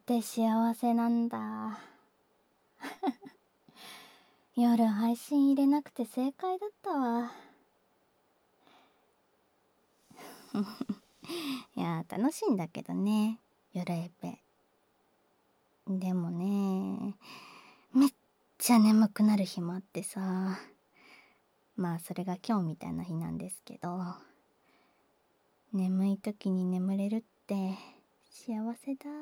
て幸せなんだ。夜配信入れなくて正解だったわ。いや楽しいんだけどね、夜エペ。でもね、めっちゃ眠くなる日もあってさ。まあそれが今日みたいな日なんですけど、眠い時に眠れるって幸せだ。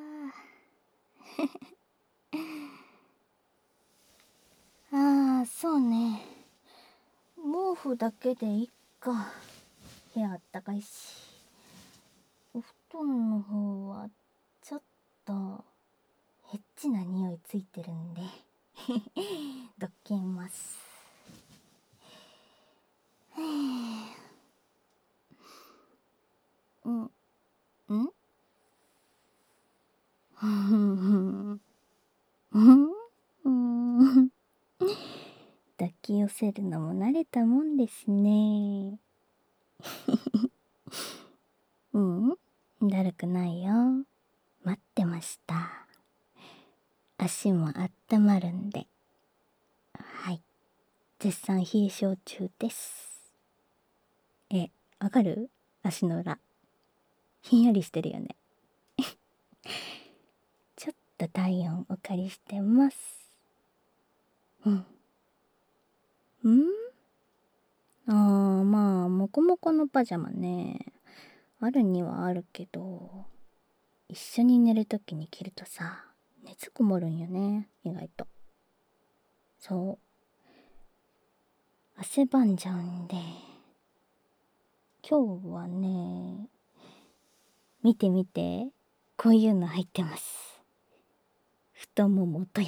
ああ、そうね。毛布だけでいっか。部屋あったかいし。お布団の方はちょっとヘッチな匂いついてるんでどっけんます。うん抱き寄せるのも慣れたもんですね。だるくないよ。待ってました。足もあったまるんで。はい。絶賛冷え性中です。わかる？足の裏。ひんやりしてるよね。ちょっと体温お借りしてます。まあ、もこもこのパジャマね。あるにはあるけど、一緒に寝るときに着るとさ、熱こもるんよね、意外と。そう。汗ばんじゃうんで。今日はね、見て見て、こういうの入ってます。太ももとや。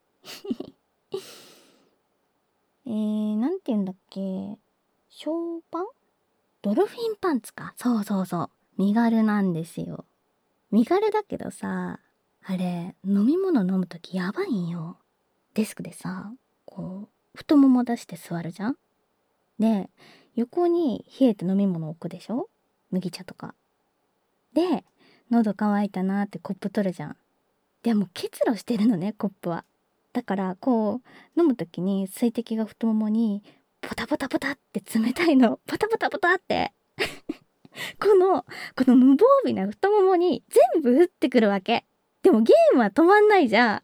なんて言うんだっけ、ショーパン？ドルフィンパンツか。そうそうそう。身軽なんですよ。身軽だけどさ、あれ、飲み物飲むときやばいんよ。デスクでさ、こう、太もも出して座るじゃん。で、横に冷えて飲み物置くでしょ？麦茶とか。で、喉乾いたなってコップ取るじゃん。でも結露してるのね、コップは。だからこう飲む時に水滴が太ももにポタポタポタって冷たいの、ポタポタポタってこの無防備な太ももに全部降ってくるわけ。でもゲームは止まんないじゃん。あ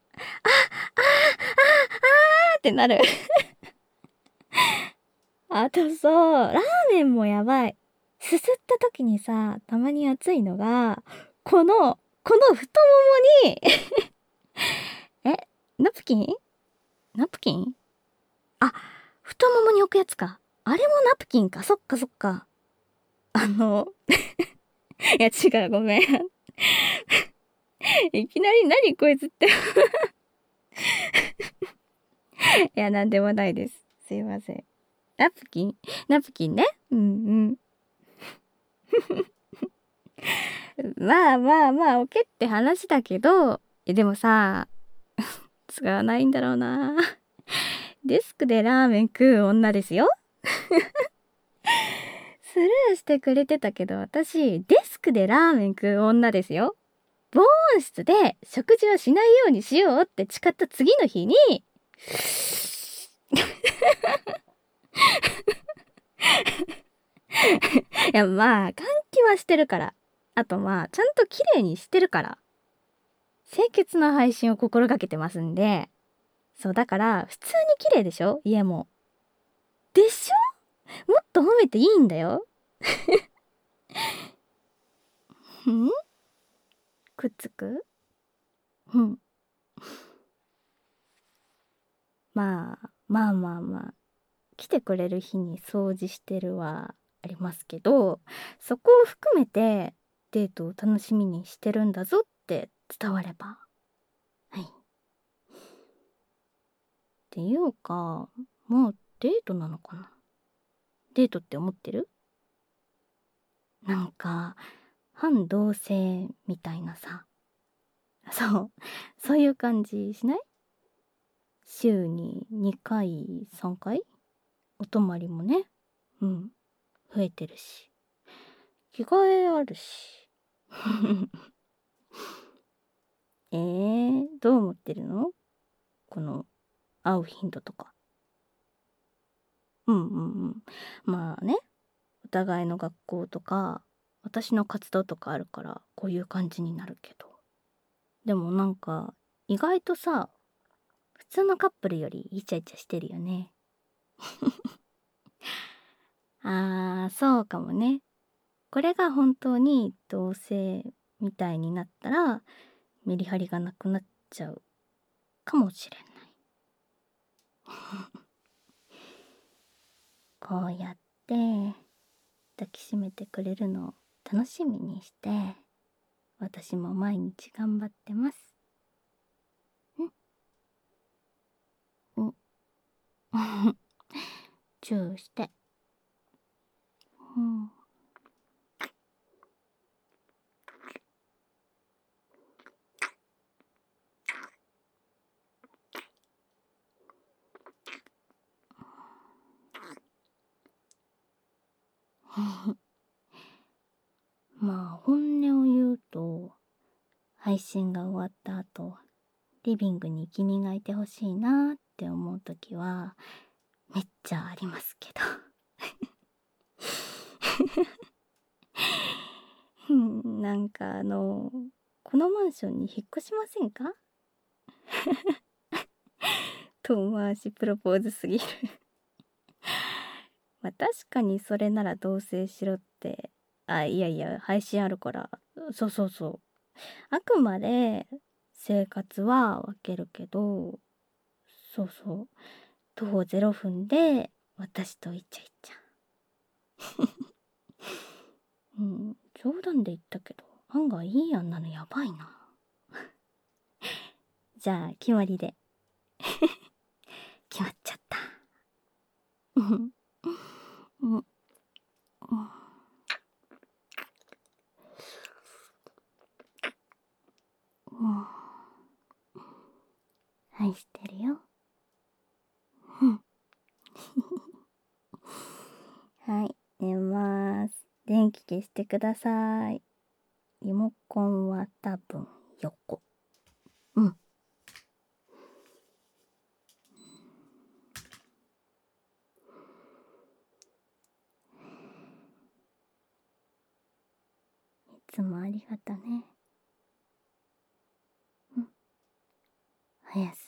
ーってなる。あとそう、ラーメンもやばい。すすった時にさ、たまに熱いのが、この太ももにえ、ナプキン？ナプキン？あ、太ももに置くやつか。あれもナプキンか。そっかそっか。いや違う、ごめん。いきなり何こいつっていや、なんでもないです。すいません。ナプキン？ナプキンね。まあまあまあ、オケって話だけど、でもさ、使わないんだろうな。デスクでラーメン食う女ですよ。スルーしてくれてたけど、私、デスクでラーメン食う女ですよ。防音室で食事をしないようにしようって誓った次の日にいやまあ換気はしてるから、あとまあちゃんと綺麗にしてるから、清潔な配信を心がけてますんで。そうだから普通に綺麗でしょ、家も。でしょ？もっと褒めていいんだよ。くっつく？まあ来てくれる日に掃除してるはありますけど、そこを含めてデートを楽しみにしてるんだぞって伝われば。はい。っていうか、もうデートなのかな？デートって思ってる？なんか、反同性みたいなさ。そう、そういう感じしない？週に2回、3回？お泊まりもね、増えてるし。着替えあるし。 どう思ってるの？この、会う頻度とか。うんうんうん。まあね、お互いの学校とか、私の活動とかあるから、こういう感じになるけど。でもなんか、意外とさ、普通のカップルよりイチャイチャしてるよね。そうかもね。これが本当に同性みたいになったら、メリハリがなくなっちゃうかもしれない。こうやって抱きしめてくれるのを楽しみにして、私も毎日頑張ってます。うん。チューして。うん。まあ本音を言うと、配信が終わった後、リビングに君がいてほしいなって思う時はめっちゃありますけど。なんかこのマンションに引っ越しませんか？遠回しプロポーズすぎる。まあ確かにそれなら同棲しろって。いやいや、配信あるから。そうそうそう。あくまで生活は分けるけど、そうそう。徒歩0分で私とイチャイチャ。うん、冗談で言ったけど、案外いい案なのやばいな。じゃあ、決まりで。決まっちゃった。うん。うん。うん。愛してるよ。うん。はい、寝ます。電気消してください。リモコンは多分横。うん。いつもありがとね。うん。おやす